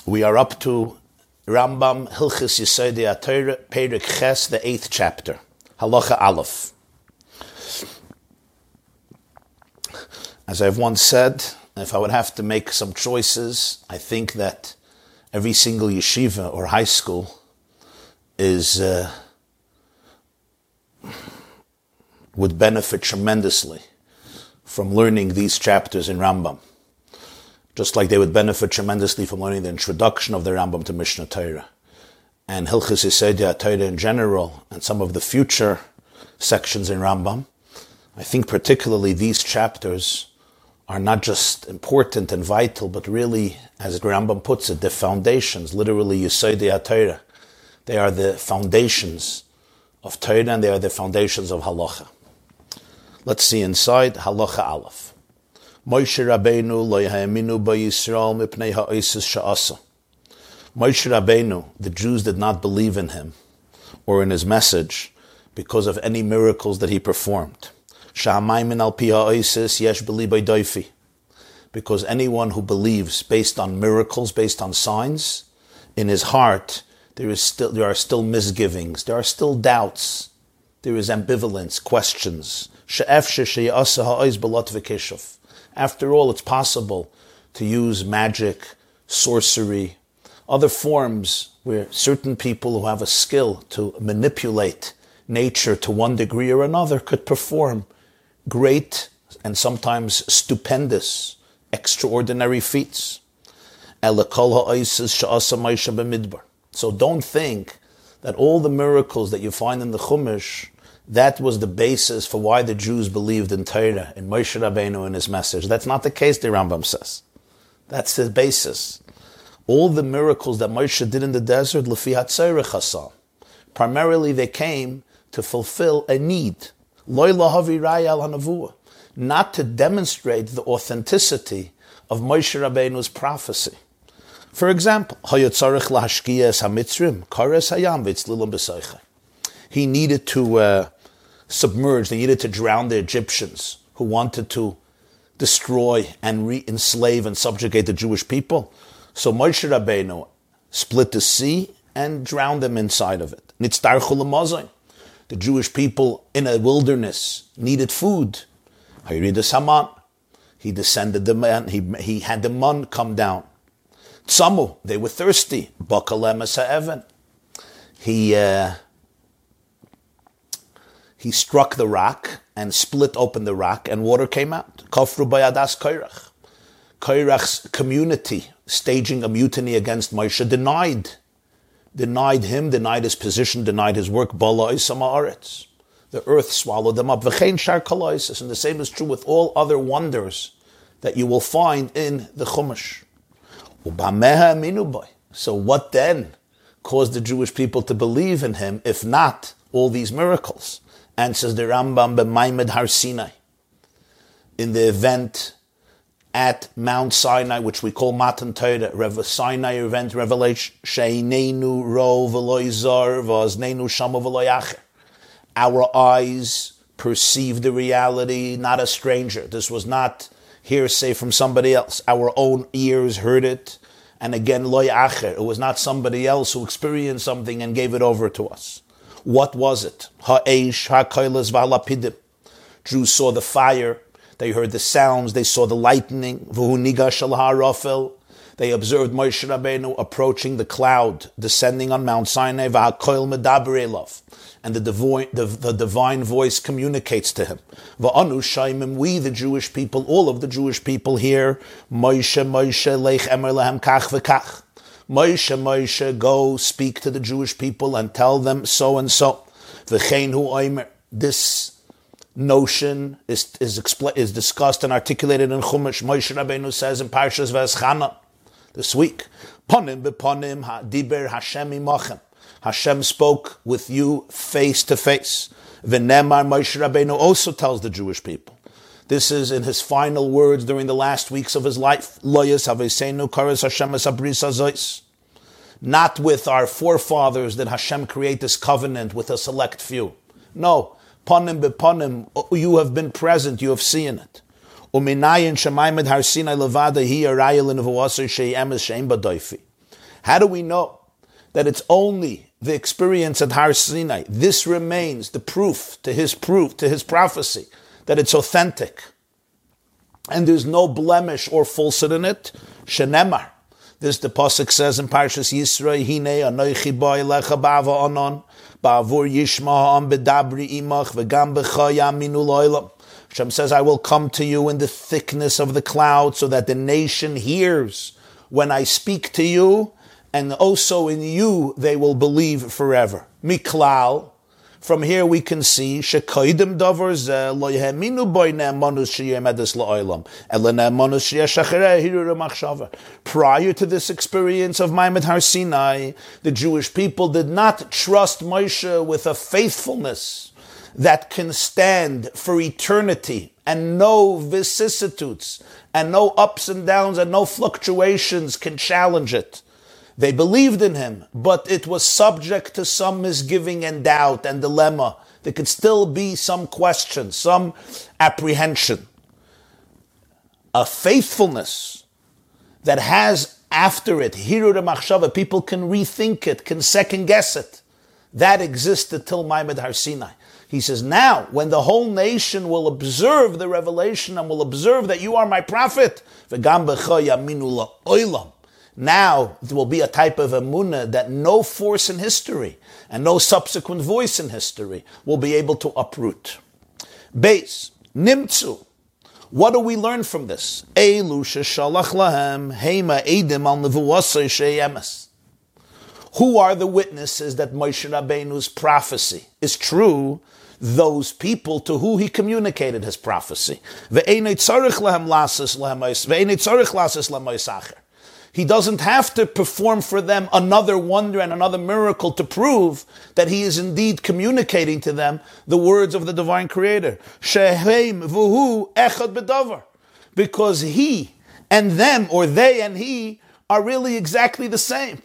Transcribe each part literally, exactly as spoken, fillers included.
We are up to Rambam Hilchis Yesodei HaTorah, Perek Ches, the eighth chapter, Halacha Aleph. As I've once said, if I would have to make some choices, I think that every single yeshiva or high school is uh, would benefit tremendously from learning these chapters in Rambam. Just like they would benefit tremendously from learning the introduction of the Rambam to Mishnah Torah and Hilchis Yesodei HaTorah in general, and some of the future sections in Rambam. I think particularly these chapters are not just important and vital, but really, as Rambam puts it, the foundations, literally Yesodei HaTorah. They are the foundations of Torah and they are the foundations of Halacha. Let's see inside Halacha Aleph. Moshe Rabbeinu lo ya'aminu b'Yisrael mipnei ha'osos she'asa. Moshe Rabbeinu, the Jews did not believe in him or in his message because of any miracles that he performed. Sha'amaymin al pi ha'osos yesh b'libay doifi. Because anyone who believes based on miracles, based on signs, in his heart there is still there are still misgivings, there are still doubts, there is ambivalence, questions. She'efshe she'yasa ha'oz b'lot v'kishuf. After all, it's possible to use magic, sorcery, other forms where certain people who have a skill to manipulate nature to one degree or another could perform great and sometimes stupendous, extraordinary feats. So don't think that all the miracles that you find in the Chumash, that was the basis for why the Jews believed in Torah, in Moshe Rabbeinu and his message. That's not the case, the Rambam says. That's the basis. All the miracles that Moshe did in the desert, Lefi HaTzorech Hasam, primarily they came to fulfill a need. Lo lahavi raya al hanavuah, not to demonstrate the authenticity of Moshe Rabbeinu's prophecy. For example, Hayatzarech lahashkiya es hamitzrim, kares hayam v'tzlilam b'soichai. He needed to uh, submerge, they needed to drown the Egyptians who wanted to destroy and re-enslave and subjugate the Jewish people. So Moshe Rabbeinu split the sea and drowned them inside of it. Nitzdarchu l'mazon. The Jewish people in a wilderness needed food. Hayridas Haman. He descended the man, he, he had the man come down. Tzamu, they were thirsty. Bakalem es ha'even. He... Uh, He struck the rock and split open the rock and water came out. Kafru bayadas Korach. Korach's community, staging a mutiny against Moshe, denied. Denied him, denied his position, denied his work. Bala isama aretz. The earth swallowed them up. V'chein shar kaloisis. And the same is true with all other wonders that you will find in the Chumash. Ubameha aminu boy. So what then caused the Jewish people to believe in him, if not all these miracles? And says the Rambam b'Maimed Har Sinai, in the event at Mount Sinai, which we call Matan Torah, Rev- Sinai event revelation, She'einenu ro v'lo yizar v'oznenu shama v'lo yacher. Our eyes perceive the reality, not a stranger. This was not hearsay from somebody else. Our own ears heard it, and again lo yacher. It was not somebody else who experienced something and gave it over to us. What was it? Ha'esh, ha'koilas, v'halapidim. Jews saw the fire, they heard the sounds, they saw the lightning. V'hu nigash al ha'rafel. They observed Moshe Rabbeinu approaching the cloud, descending on Mount Sinai. V'ha'koil medaber elav. And the divine, the, the divine voice communicates to him. V'anu shaimim, we the Jewish people, all of the Jewish people here, Moshe, Moshe, leich emer lehem kach v'kach. Moshe, Moshe, go speak to the Jewish people and tell them so and so. V'chein hu oimer. This notion is is, expl- is discussed and articulated in Chumash. Moshe Rabbeinu says in Parshas V'eschana this week, Ponim beponim ha'diber Hashem imachem. Hashem spoke with you face to face. V'nemar, Moshe Rabbeinu also tells the Jewish people. This is in his final words during the last weeks of his life. Loyas haveseinu kares Hashem es habris hazois. Not with our forefathers did Hashem create this covenant with a select few. No, panim bepanim, you have been present, you have seen it. Uminayin shemaymed har Sinai levada hi arayel in v'wasser she'emes she'em badoifi. How do we know that it's only the experience at Har Sinai? This remains the proof to his proof, to his prophecy, that it's authentic. And there's no blemish or falsehood in it. Shenemar. This the pasuk says in Parshas Yisro, Hine anoichi bo elecha ba'ava anon, ba'avur yishma ha'am bedabri imach, v'gam b'cha yaminu lo'olam. Hashem says, I will come to you in the thickness of the cloud, so that the nation hears when I speak to you, and also in you they will believe forever. Miklal. From here we can see shekoidim davar zeh lo yeheminu bo ne'emanus sheyemedes la'olam ela ne'emanus sheyeshachareh hirur machshava. Prior to this experience of Ma'amad Har Sinai, the Jewish people did not trust Moshe with a faithfulness that can stand for eternity, and no vicissitudes and no ups and downs and no fluctuations can challenge it. They believed in him, but it was subject to some misgiving and doubt and dilemma. There could still be some question, some apprehension. A faithfulness that has after it, hirur machshava, people can rethink it, can second guess it. That existed till Ma'amad Har Sinai. He says, now, when the whole nation will observe the revelation and will observe that you are my prophet, v'gam b'cha yaminu la'olam, now there will be a type of emunah that no force in history and no subsequent voice in history will be able to uproot. Beis, nimtzu. What do we learn from this? Elu sheshalach lahem heima edim al nevuasei sheyemes. Who are the witnesses that Moshe Rabbeinu's prophecy is true? Those people to who he communicated his prophecy. Ve'einei tzarich lahem lasis lahem ve'einei tzarich lasis lahem. He doesn't have to perform for them another wonder and another miracle to prove that he is indeed communicating to them the words of the divine creator. Sheheim v'hu echad b'davar. Because he and them, or they and he, are really exactly the same.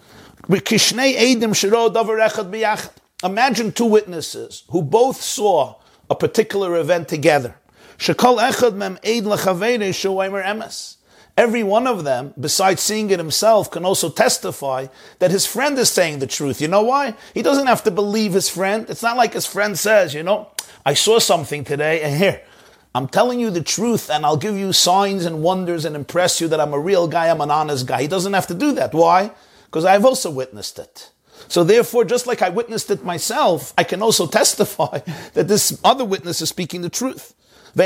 Imagine two witnesses who both saw a particular event together. Every one of them, besides seeing it himself, can also testify that his friend is saying the truth. You know why? He doesn't have to believe his friend. It's not like his friend says, you know, I saw something today, and here, I'm telling you the truth, and I'll give you signs and wonders and impress you that I'm a real guy, I'm an honest guy. He doesn't have to do that. Why? Because I've also witnessed it. So therefore, just like I witnessed it myself, I can also testify that this other witness is speaking the truth.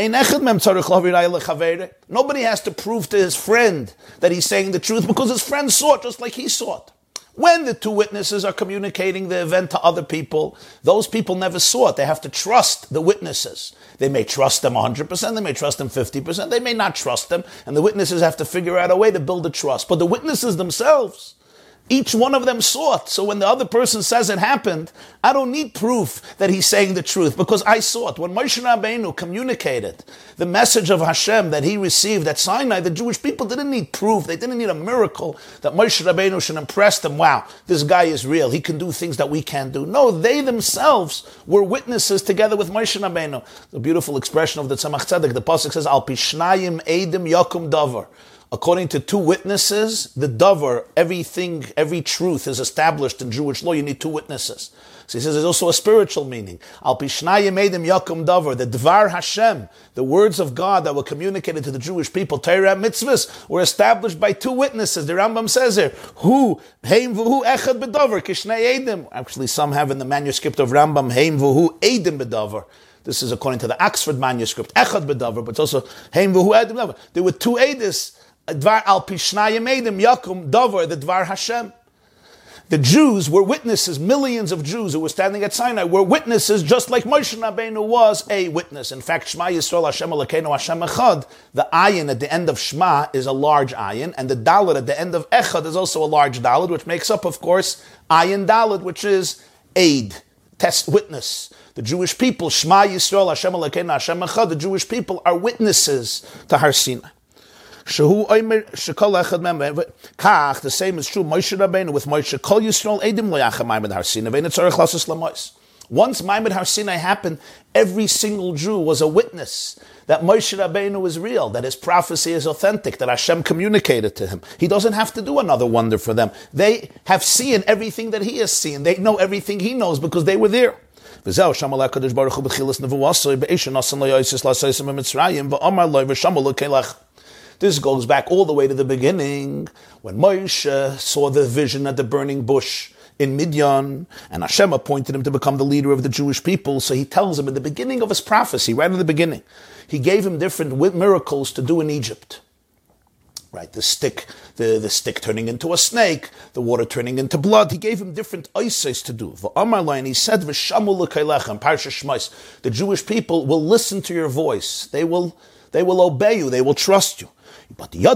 Nobody has to prove to his friend that he's saying the truth, because his friend saw it just like he saw it. When the two witnesses are communicating the event to other people, those people never saw it. They have to trust the witnesses. They may trust them one hundred percent, they may trust them fifty percent, they may not trust them, and the witnesses have to figure out a way to build a trust. But the witnesses themselves, each one of them saw it. So when the other person says it happened, I don't need proof that he's saying the truth, because I saw it. When Moshe Rabbeinu communicated the message of Hashem that he received at Sinai, the Jewish people didn't need proof. They didn't need a miracle that Moshe Rabbeinu should impress them. Wow, this guy is real. He can do things that we can't do. No, they themselves were witnesses together with Moshe Rabbeinu. The beautiful expression of the Tzemach Tzedek, the pasuk says, Al pishnayim edim yakum davar. According to two witnesses, the davar, everything, every truth is established in Jewish law. You need two witnesses. So he says there's also a spiritual meaning. Al pishnayim edim yakum davar, the dvar Hashem, the words of God that were communicated to the Jewish people, Torah mitzvahs, were established by two witnesses. The Rambam says here, Hu, heim v'hu echad b'davar, kishnei edim. Actually, some have in the manuscript of Rambam, heim v'hu edim b'davar. This is according to the Oxford manuscript, echad b'davar, but it's also heim v'hu edim b'davar. There were two edis, Dvar al pishnayim edim yakum davar, the Dvar Hashem. The Jews were witnesses. Millions of Jews who were standing at Sinai were witnesses, just like Moshe Rabbeinu was a witness. In fact, Shema Yisrael Hashem Elokeinu Hashem Echad, the ayin at the end of Shema is a large ayin, and the daled at the end of Echad is also a large daled, which makes up, of course, ayin daled, which is aid, test, witness. The Jewish people, Shema Yisrael Hashem Elokeinu Hashem Echad, the Jewish people are witnesses to Har Sinai. Shehu oimer shekol echad mem kach. The same is true Moshe Rabbeinu with Moshe Kol Yisrael edim lo yachem Ma'amad Har Sinai ve'netzarech lasos lamois. Once Maimed Har Sinai happened, every single Jew was a witness that Moshe Rabbeinu is real, that his prophecy is authentic, that Hashem communicated to him. He doesn't have to do another wonder for them. They have seen everything that he has seen. They know everything he knows because they were there. This goes back all the way to the beginning, when Moshe saw the vision at the burning bush in Midian, and Hashem appointed him to become the leader of the Jewish people. So he tells him in the beginning of his prophecy, right in the beginning, he gave him different miracles to do in Egypt. Right, the stick, the, the stick turning into a snake, the water turning into blood. He gave him different ices to do. And he said, the Jewish people will listen to your voice. They will, they will obey you. They will trust you. But he knew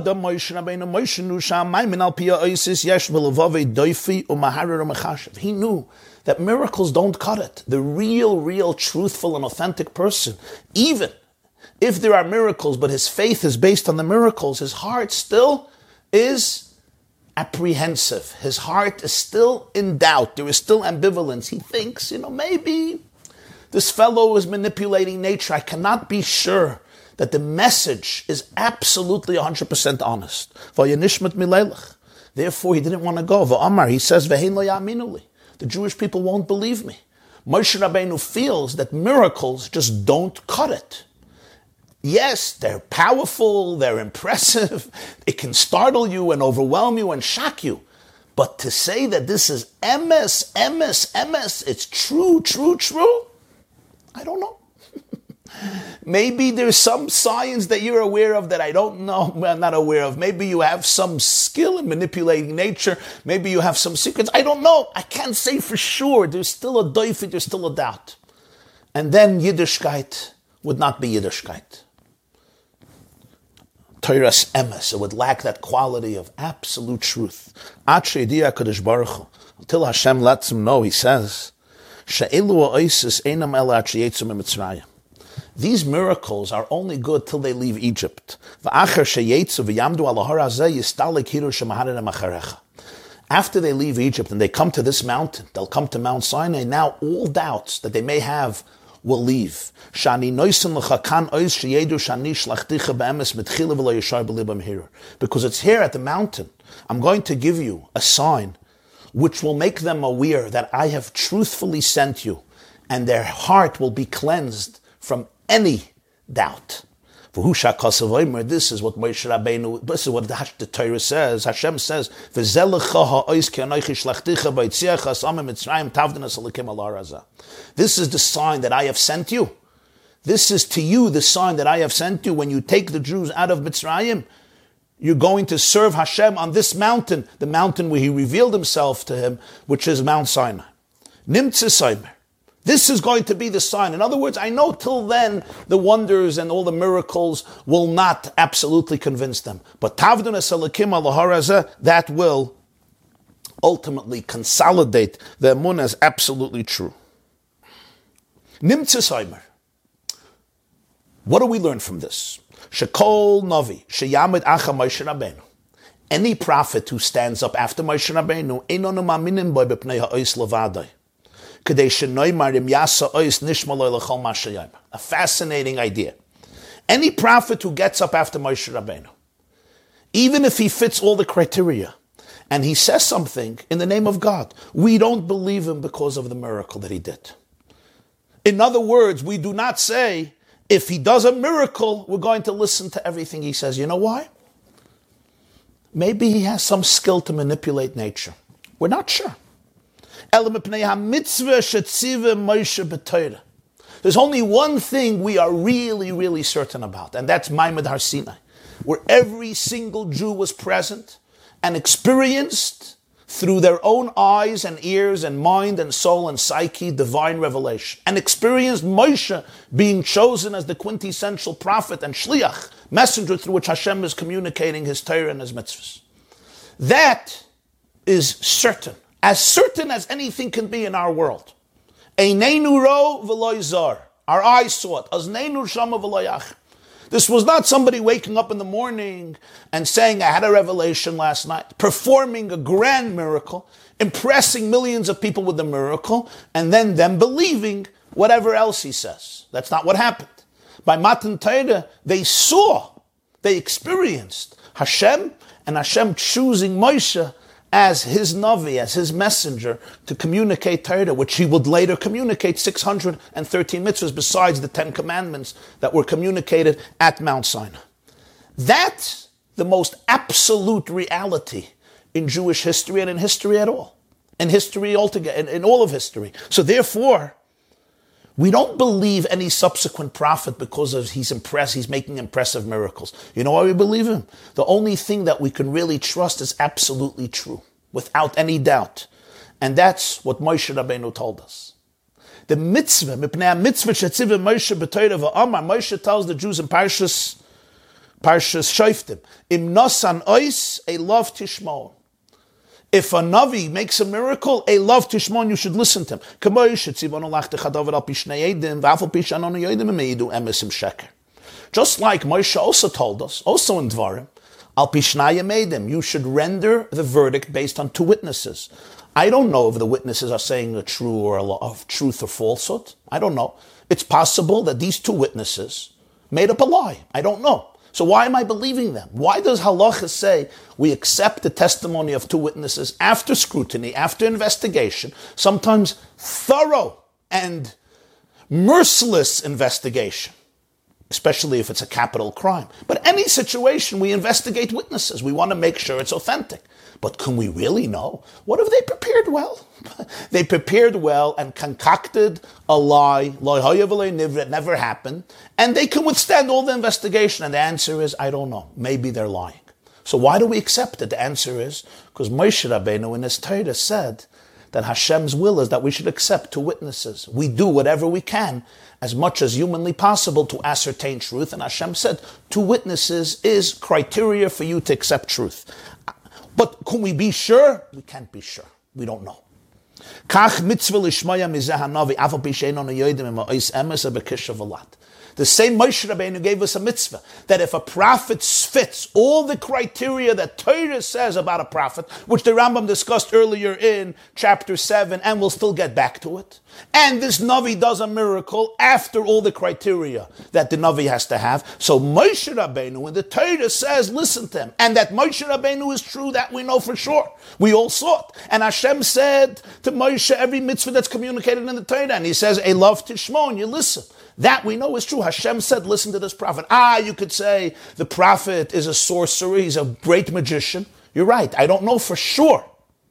that miracles don't cut it. The real, real, truthful and authentic person, even if there are miracles, but his faith is based on the miracles, his heart still is apprehensive. His heart is still in doubt. There is still ambivalence. He thinks, you know, maybe this fellow is manipulating nature. I cannot be sure that the message is absolutely one hundred percent honest. Therefore, he didn't want to go. He says, the Jewish people won't believe me. Moshe Rabbeinu feels that miracles just don't cut it. Yes, they're powerful, they're impressive, it can startle you and overwhelm you and shock you. But to say that this is emes, emes, emes, it's true, true, true, I don't know. Maybe there's some science that you're aware of that I don't know, I'm not aware of. Maybe you have some skill in manipulating nature. Maybe you have some secrets. I don't know. I can't say for sure. There's still a doifit, there's still a doubt. And then Yiddishkeit would not be Yiddishkeit. Torah's emes, it would lack that quality of absolute truth. Until Hashem lets him know, he says, these miracles are only good till they leave Egypt. After they leave Egypt and they come to this mountain, they'll come to Mount Sinai, now all doubts that they may have will leave. Because it's here at the mountain, I'm going to give you a sign which will make them aware that I have truthfully sent you, and their heart will be cleansed from any doubt. This is what Moshe Rabbeinu, this is what the Torah says. Hashem says, this is the sign that I have sent you. This is to you the sign that I have sent you. When you take the Jews out of Mitzrayim, you're going to serve Hashem on this mountain, the mountain where he revealed himself to him, which is Mount Sinai. Nimtze Saimer. This is going to be the sign. In other words, I know till then the wonders and all the miracles will not absolutely convince them. But Tavdunas Elikim al Harazah, that will ultimately consolidate the emunah as absolutely true. Nimtze Saimer. What do we learn from this? Shekol Navi, Sheyamid Acha Moshe Rabbeinu. Any prophet who stands up after Moshe Rabbeinu, Einonu Ma'aminim Bo B'pnei Ha'os Levadai. A fascinating idea. Any prophet who gets up after Moshe Rabbeinu, even if he fits all the criteria, and he says something in the name of God, we don't believe him because of the miracle that he did. In other words, we do not say, if he does a miracle, we're going to listen to everything he says. You know why? Maybe he has some skill to manipulate nature. We're not sure. There's only one thing we are really, really certain about, and that's Maimed Har Sinai, where every single Jew was present and experienced through their own eyes and ears and mind and soul and psyche divine revelation, and experienced Moshe being chosen as the quintessential prophet and shliach, messenger through which Hashem is communicating his Torah and his mitzvahs. That is certain. As certain as anything can be in our world. Eineinu ro v'lo zar. Our eyes saw it. Azneinu shama v'lo yach. This was not somebody waking up in the morning and saying, I had a revelation last night, performing a grand miracle, impressing millions of people with the miracle, and then them believing whatever else he says. That's not what happened. By Matan Torah, they saw, they experienced Hashem, and Hashem choosing Moshe as his Navi, as his messenger, to communicate Torah, which he would later communicate six hundred thirteen mitzvahs besides the Ten Commandments that were communicated at Mount Sinai. That's the most absolute reality in Jewish history and in history at all. In history altogether, in, in all of history. So therefore, we don't believe any subsequent prophet because of he's impressed, he's making impressive miracles. You know why we believe him? The only thing that we can really trust is absolutely true, without any doubt. And that's what Moshe Rabbeinu told us. The mitzvah, Mipnei mitzvah shetziv Moshe b'Torah v'Amar, Moshe tells the Jews in Parshas, Parshas Shoftim, Im nosan ois, a love tishmon. If a Navi makes a miracle, a love tishmon, you should listen to him. Just like Moshe also told us, also in Dvarim, Al Pishnaya made him, you should render the verdict based on two witnesses. I don't know if the witnesses are saying a true or a of truth or falsehood. I don't know. It's possible that these two witnesses made up a lie. I don't know. So why am I believing them? Why does halacha say we accept the testimony of two witnesses after scrutiny, after investigation, sometimes thorough and merciless investigation, especially if it's a capital crime? But any situation, we investigate witnesses. We want to make sure it's authentic. But can we really know? What if they prepared well? They prepared well and concocted a lie, it never happened, and they can withstand all the investigation. And the answer is, I don't know. Maybe they're lying. So why do we accept it? The answer is, because Moshe Rabbeinu in his Torah said that Hashem's will is that we should accept two witnesses. We do whatever we can, as much as humanly possible, to ascertain truth. And Hashem said, two witnesses is criteria for you to accept truth. But can we be sure? We can't be sure. We don't know. The same Moshe Rabbeinu gave us a mitzvah that if a prophet fits all the criteria that Torah says about a prophet, which the Rambam discussed earlier in chapter seven, and we'll still get back to it, and this Navi does a miracle after all the criteria that the Navi has to have, so Moshe Rabbeinu, when the Torah says, listen to him, and that Moshe Rabbeinu is true, that we know for sure. We all saw it. And Hashem said to Moshe every mitzvah that's communicated in the Torah, and he says, a love tishmon, you listen. That we know is true. Hashem said, listen to this prophet. Ah, you could say the prophet is a sorcerer, he's a great magician. You're right, I don't know for sure.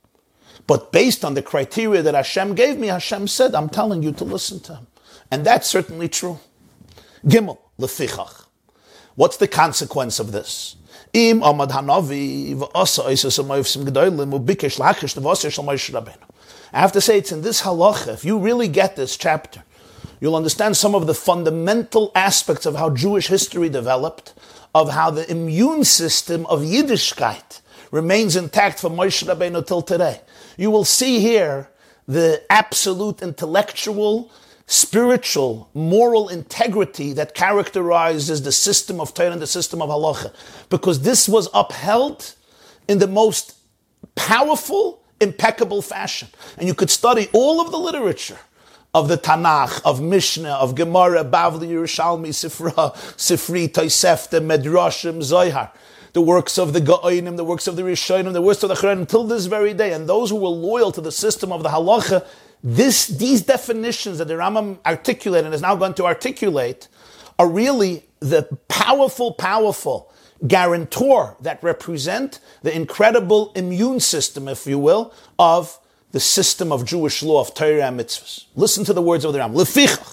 But based on the criteria that Hashem gave me, Hashem said, I'm telling you to listen to him. And that's certainly true. Gimel, lefichach. What's the consequence of this? Im amad hanavi v'asa oises amoyvsim gedolim ubikesh lachish nevasir shel Moshe Rabbeinu. I have to say, it's in this halacha, if you really get this chapter, you'll understand some of the fundamental aspects of how Jewish history developed, of how the immune system of Yiddishkeit remains intact from Moshe Rabbeinu till today. You will see here the absolute intellectual, spiritual, moral integrity that characterizes the system of Torah and the system of halacha. Because this was upheld in the most powerful, impeccable fashion. And you could study all of the literature of the Tanakh, of Mishnah, of Gemara, Bavli, Yerushalmi, Sifra, Sifri, Tosefta, Medrashim, Zohar, the works of the Gaonim, the works of the Rishonim, the works of the Chachamim, until this very day. And those who were loyal to the system of the halacha, this, these definitions that the Rambam articulated and is now going to articulate are really the powerful, powerful guarantor that represent the incredible immune system, if you will, of the system of Jewish law, of Torah and mitzvahs. Listen to the words of the Rambam. Lefichach.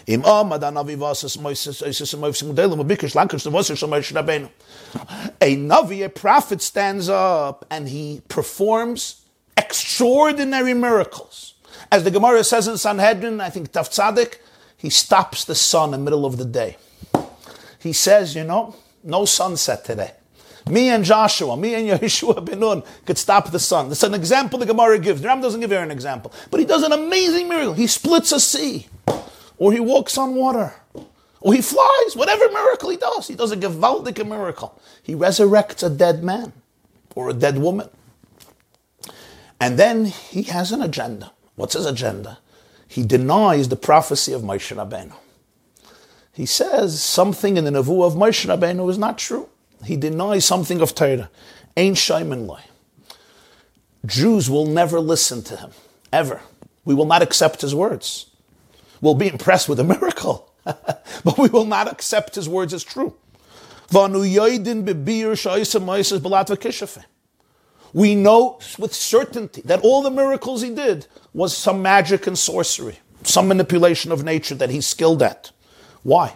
A Navi, a prophet, stands up and he performs extraordinary miracles. As the Gemara says in Sanhedrin, I think Taf Tzaddik, he stops the sun in the middle of the day. He says, you know, no sunset today. Me and Joshua, me and Yeshua ben Nun could stop the sun. That's an example the Gemara gives. The Ram doesn't give here an example. But he does an amazing miracle. He splits a sea. Or he walks on water. or he flies, whatever miracle he does. He does a gewaldige miracle. He resurrects a dead man or a dead woman. And then he has an agenda. What's his agenda? He denies the prophecy of Moshe Rabbeinu. He says something in the Nevuah of Moshe Rabbeinu is not true. He denies something of Torah. Ein shaymin loy. Jews will never listen to him, ever. We will not accept his words. We'll be impressed with a miracle, but we will not accept his words as true. We know with certainty that all the miracles he did was some magic and sorcery, some manipulation of nature that he's skilled at. Why?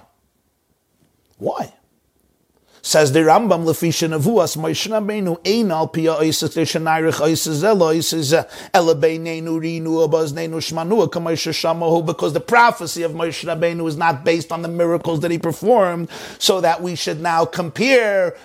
Why? Says the Rambam, Lefisha Nevuas, Moshe Rabbeinu ein al pia oises le'shenayrich oises elo oises ele beinenu rinu abaznenu shmanu k'Moshe shamahu, because the prophecy of Moshe Rabbeinu is not based on the miracles that he performed, so that we should now compare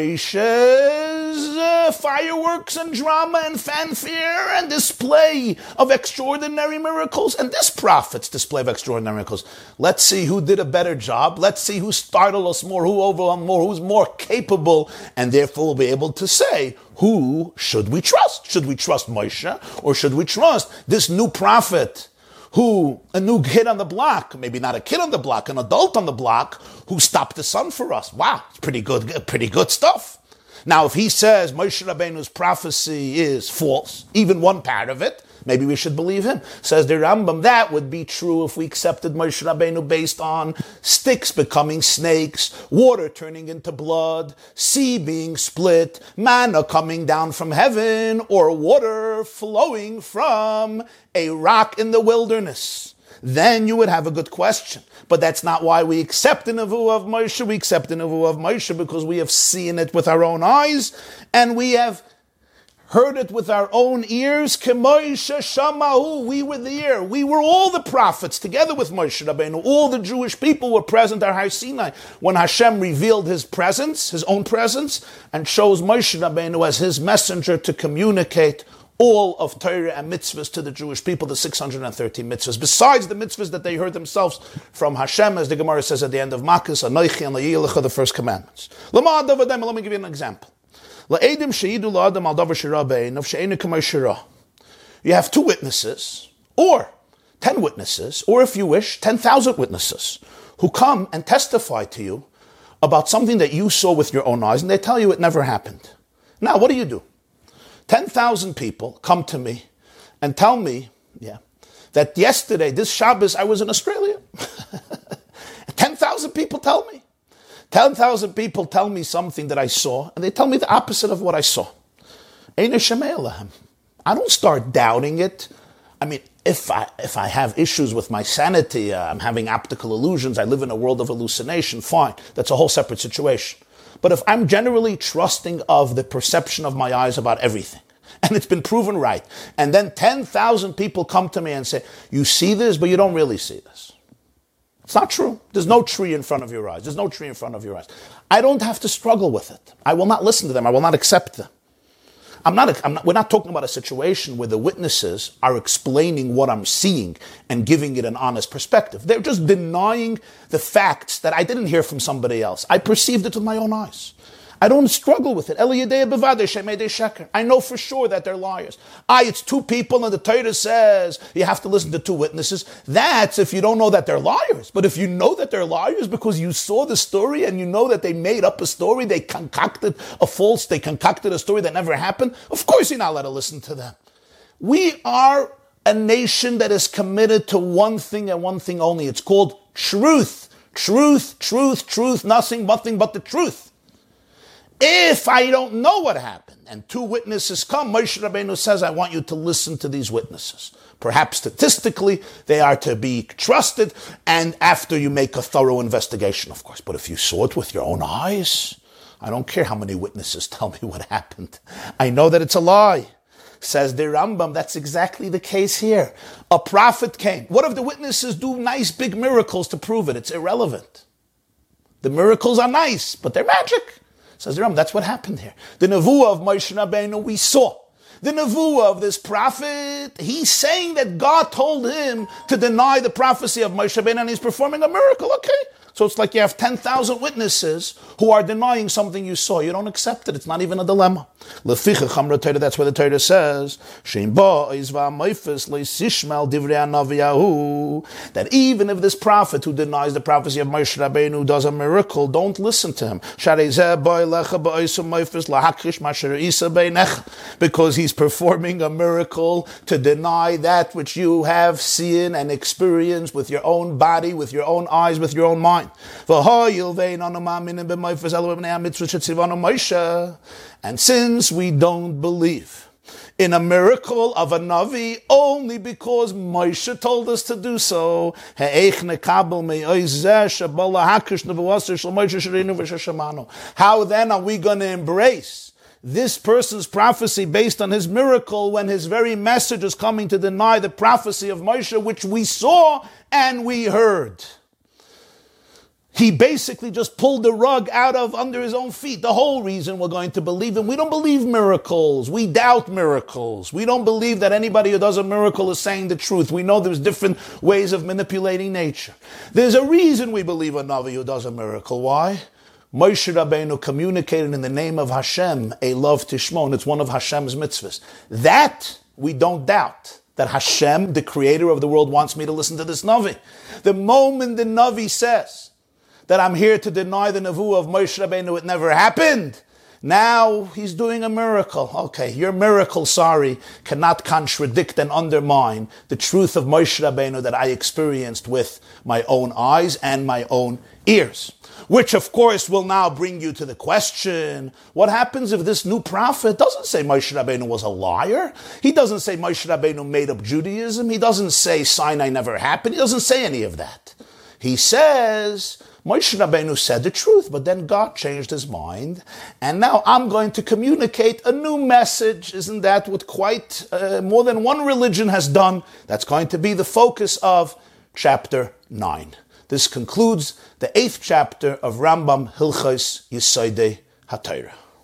Moshe's uh, fireworks and drama and fanfare and display of extraordinary miracles and this prophet's display of extraordinary miracles. Let's see who did a better job. Let's see who startled us more, who overwhelmed more, who's more more capable, and therefore we'll be able to say, who should we trust? Should we trust Moshe, or should we trust this new prophet, who, a new kid on the block, maybe not a kid on the block, an adult on the block, who stopped the sun for us? Wow, it's pretty good, pretty good stuff. Now, if he says Moshe Rabbeinu's prophecy is false, even one part of it, maybe we should believe him. Says the Rambam, that would be true if we accepted Moshe Rabbeinu based on sticks becoming snakes, water turning into blood, sea being split, manna coming down from heaven, or water flowing from a rock in the wilderness. Then you would have a good question. But that's not why we accept the Nevuah of Moshe. We accept the Nevuah of Moshe because we have seen it with our own eyes, and we have heard it with our own ears. K'Moshe shamahu, we were there. We were all the prophets together with Moshe Rabbeinu. All the Jewish people were present at Har Sinai when Hashem revealed his presence, his own presence, and chose Moshe Rabbeinu as his messenger to communicate all of Torah and mitzvahs to the Jewish people, the six hundred thirty mitzvahs, besides the mitzvahs that they heard themselves from Hashem, as the Gemara says at the end of Makkos, Anochi and La'yilecha, the first commandments. Let me give you an example. You have two witnesses, or ten witnesses, or if you wish, ten thousand witnesses, who come and testify to you about something that you saw with your own eyes, and they tell you it never happened. Now, what do you do? ten thousand people come to me and tell me, yeah, that yesterday, this Shabbos, I was in Australia. ten thousand people tell me. ten thousand people tell me something that I saw, and they tell me the opposite of what I saw. I don't start doubting it. I mean, if I if I have issues with my sanity, uh, I'm having optical illusions, I live in a world of hallucination, fine. That's a whole separate situation. But if I'm generally trusting of the perception of my eyes about everything, and it's been proven right, and then ten thousand people come to me and say, you see this, but you don't really see this. It's not true. There's no tree in front of your eyes. There's no tree in front of your eyes. I don't have to struggle with it. I will not listen to them. I will not accept them. I'm not, I'm not, we're not talking about a situation where the witnesses are explaining what I'm seeing and giving it an honest perspective. They're just denying the facts that I didn't hear from somebody else. I perceived it with my own eyes. I don't struggle with it. I know for sure that they're liars. Ah, it's two people and the Torah says you have to listen to two witnesses. That's if you don't know that they're liars. But if you know that they're liars because you saw the story and you know that they made up a story, they concocted a false, they concocted a story that never happened, of course you're not allowed to listen to them. We are a nation that is committed to one thing and one thing only. It's called truth. Truth, truth, truth, nothing, nothing but the truth. If I don't know what happened and two witnesses come, Moshe Rabbeinu says, I want you to listen to these witnesses. Perhaps statistically, they are to be trusted, and after you make a thorough investigation, of course. But if you saw it with your own eyes, I don't care how many witnesses tell me what happened. I know that it's a lie. Says the Rambam, that's exactly the case here. A prophet came. What if the witnesses do nice big miracles to prove it? It's irrelevant. The miracles are nice, but they're magic. Says the Rambam, that's what happened here. The Nevuah of Moshe Rabbeinu we saw. The Nevuah of this prophet, he's saying that God told him to deny the prophecy of Moshe Rabbeinu and he's performing a miracle. Okay, So it's like you have ten thousand witnesses who are denying something you saw. You don't accept it. It's not even a dilemma. That's where the Torah says, that even if this prophet who denies the prophecy of Moshe Rabbeinu does a miracle, don't listen to him. Because he's performing a miracle to deny that which you have seen and experienced with your own body, with your own eyes, with your own mind. And since we don't believe in a miracle of a Navi only because Moshe told us to do so, how then are we going to embrace this person's prophecy based on his miracle when his very message is coming to deny the prophecy of Moshe, which we saw and we heard? He basically just pulled the rug out of under his own feet. The whole reason we're going to believe him, we don't believe miracles. We doubt miracles. We don't believe that anybody who does a miracle is saying the truth. We know there's different ways of manipulating nature. There's a reason we believe a Navi who does a miracle. Why? Moshe Rabbeinu communicated in the name of Hashem a love tishmon. It's one of Hashem's mitzvahs. That we don't doubt. That Hashem, the creator of the world, wants me to listen to this Navi. The moment the Navi says that I'm here to deny the Nevuah of Moshe Rabbeinu, it never happened, now he's doing a miracle. Okay, your miracle, sorry, cannot contradict and undermine the truth of Moshe Rabbeinu that I experienced with my own eyes and my own ears. Which, of course, will now bring you to the question, what happens if this new prophet doesn't say Moshe Rabbeinu was a liar? He doesn't say Moshe Rabbeinu made up Judaism. He doesn't say Sinai never happened. He doesn't say any of that. He says Moshe Rabbeinu said the truth, but then God changed his mind, and now I'm going to communicate a new message. Isn't that what quite uh, more than one religion has done? That's going to be the focus of chapter nine. This concludes the eighth chapter of Rambam Hilchos Yesodei HaTorah.